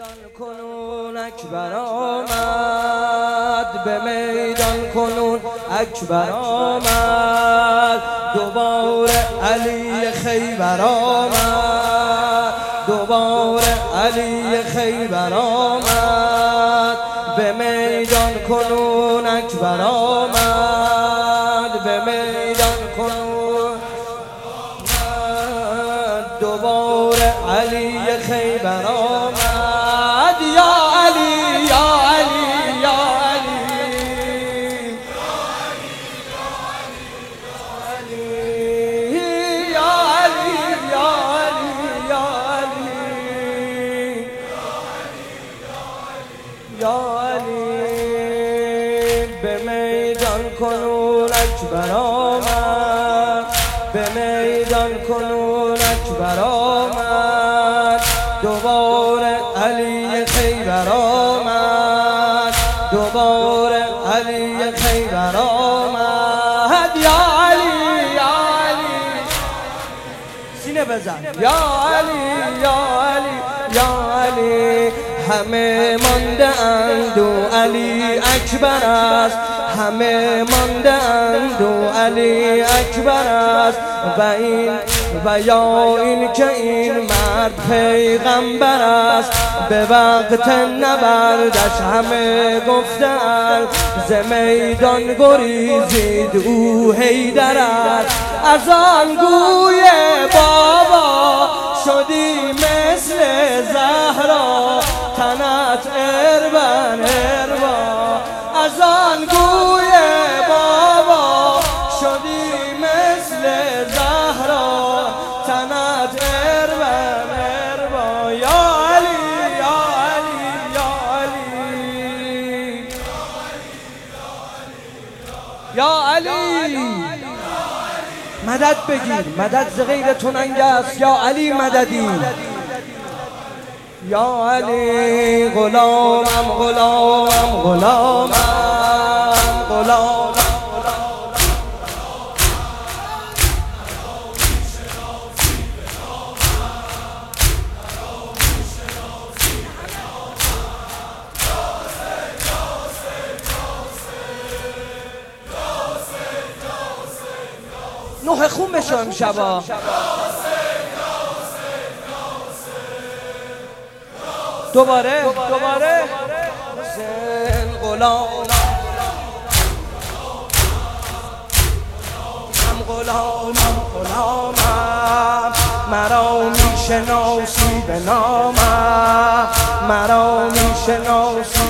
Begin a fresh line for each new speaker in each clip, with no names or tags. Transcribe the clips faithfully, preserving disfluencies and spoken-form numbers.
میدان کنون اکبر آمد، به میدان کنون اکبر آمد، دوباره علی خیبر آمد، دوباره علی خیبر آمد، به میدان کنون اکبر آمد، به میدان کنون دوباره علی خیبر آمد. یا علی یا علی یا علی یا علی یا علی یا علی یا علی به میدان کنون اکبر آمد، به میدان کنون اکبر آمد، دوباره علی خیبر آمد، دوباره علی خیبر آمد. یا علی یا علی سینه بزن. یا علی یا علی یا علی همه مانده اند و علی اکبر است، همه مانده اند و علی اکبر است، و این و یا این که این مرد پیغمبر است. به وقت نبردش همه گفتند، ز میدان گریزید او حیدر است. از آن گوی بابا شدی مثل زهرا، تنت اربن اربا. از آن گوی بابا شدی مثل زهرا، تنت اربن اربا. یا علی یا علی یا علی یا علی مدد بگیر، مدد ز غیر تو ننگ است. یا علی مددی. یا علی غلامم غلامم غلامم غلامم نه خون بشو امشبا. دوباره دوباره حسین غلام هم غلامم غلامم، مرا میشناسی به نامم، مرا میشناسی.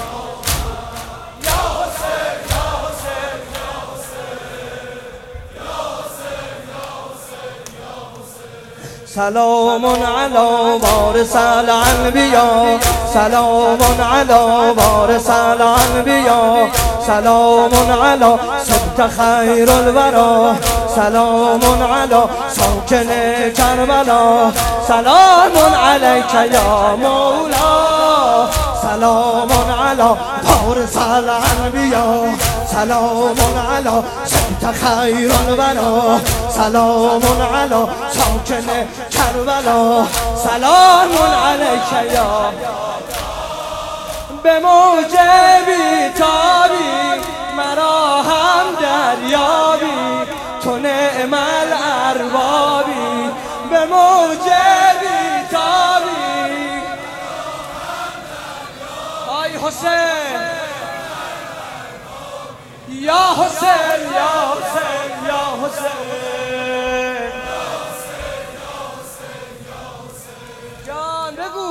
سلام علی وارث الانبیا، سلام علی وارث الانبیا، سلام علی سبط خیر الورا، سلام علی ساکن کربلا، سلام علیک یا مولا، سلام علی وارث الانبیا، سلام علی سبط خیر الورا، سلام علی ساکن کربلا، سلام علیک یا. به موجبی تابی مرا هم دریابی، تو نعم الاربابی. به موجبی تابی آی حسین یا حسین یا حسین یا حسین جان بگو.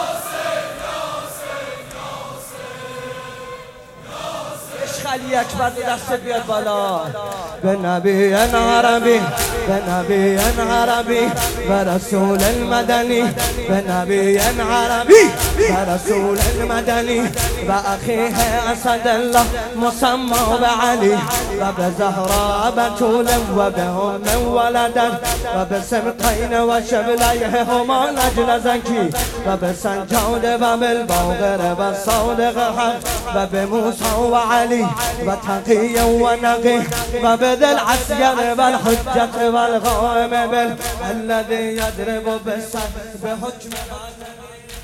عشق علی اکبر دستت بیاد بالا. به نبی عربی به نبی عربی و رسول المدنی، به نبی عربی و رسول المدنی و اخیه اسد الله مسمى بعلی و به زهراء بتول و به ام ولدت و به سبطین و شبلیهما نجل زکی و به سنجاد و بالباقر و صادق حق و به موسی و علی و تقی و نقی و به ذی العسیر و الحجة و الغائم الذي يضرب بالسيف بحكم